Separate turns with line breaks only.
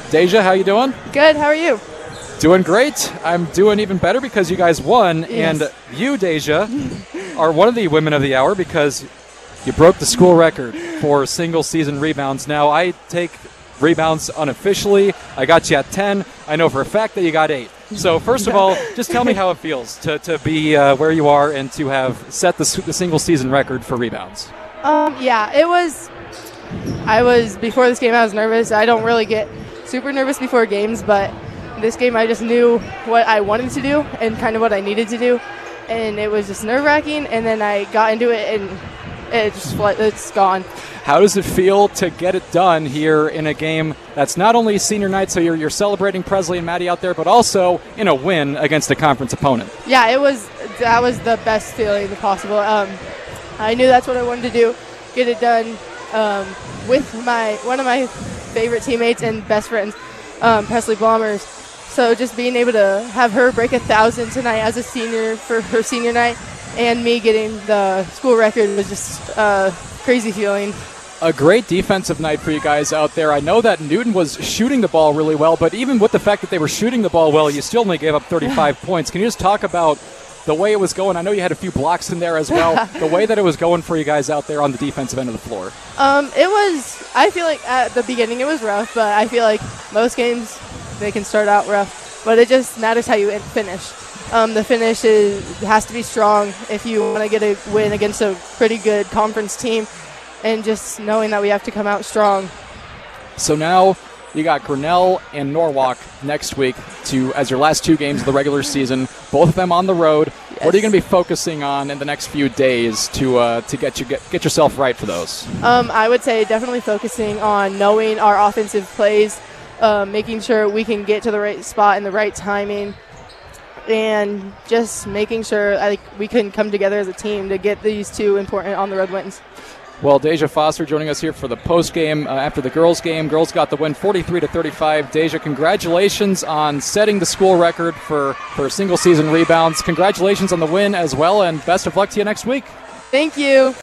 Deja, how you doing?
Good, how are you?
Doing great. I'm doing even better because you guys won,
Yes.
and you, Deja, are one of the Women of the Hour because you broke the school record for single-season rebounds. Now, I take rebounds unofficially. I got you at 10. I know for a fact that you got 8. So, first of all, just tell me how it feels to be where you are and to have set the single-season record for rebounds.
Yeah, before this game I was nervous. I don't really get super nervous before games, but this game I just knew what I wanted to do and kind of what I needed to do, and it was just nerve-wracking, and then I got into it and it's gone.
How does it feel to get it done here in a game that's not only senior night, so you're celebrating Presley and Maddie out there, but also in a win against a conference opponent?
Yeah, that was the best feeling possible. I knew that's what I wanted to do, get it done with one of my favorite teammates and best friends, Presley Blommers. So just being able to have her break 1,000 tonight as a senior for her senior night and me getting the school record was just a crazy feeling.
A great defensive night for you guys out there. I know that Newton was shooting the ball really well, but even with the fact that they were shooting the ball well, you still only gave up 35 points. Can you just talk about the way it was going? I know you had a few blocks in there as well. The way that it was going for you guys out there on the defensive end of the floor.
I feel like at the beginning it was rough, but I feel like most games they can start out rough, but it just matters how you finish. The finish has to be strong if you want to get a win against a pretty good conference team, and just knowing that we have to come out strong.
So now you got Grinnell and Norwalk next week as your last 2 games of the regular season, both of them on the road.
Yes.
What are you going to be focusing on in the next few days to get yourself right for those?
I would say definitely focusing on knowing our offensive plays, making sure we can get to the right spot in the right timing, and just making sure we can come together as a team to get these 2 important on-the-road wins.
Well, Deja Foster joining us here for the post-game after the girls' game. Girls got the win 43-35. Deja, congratulations on setting the school record for single-season rebounds. Congratulations on the win as well, and best of luck to you next week.
Thank you.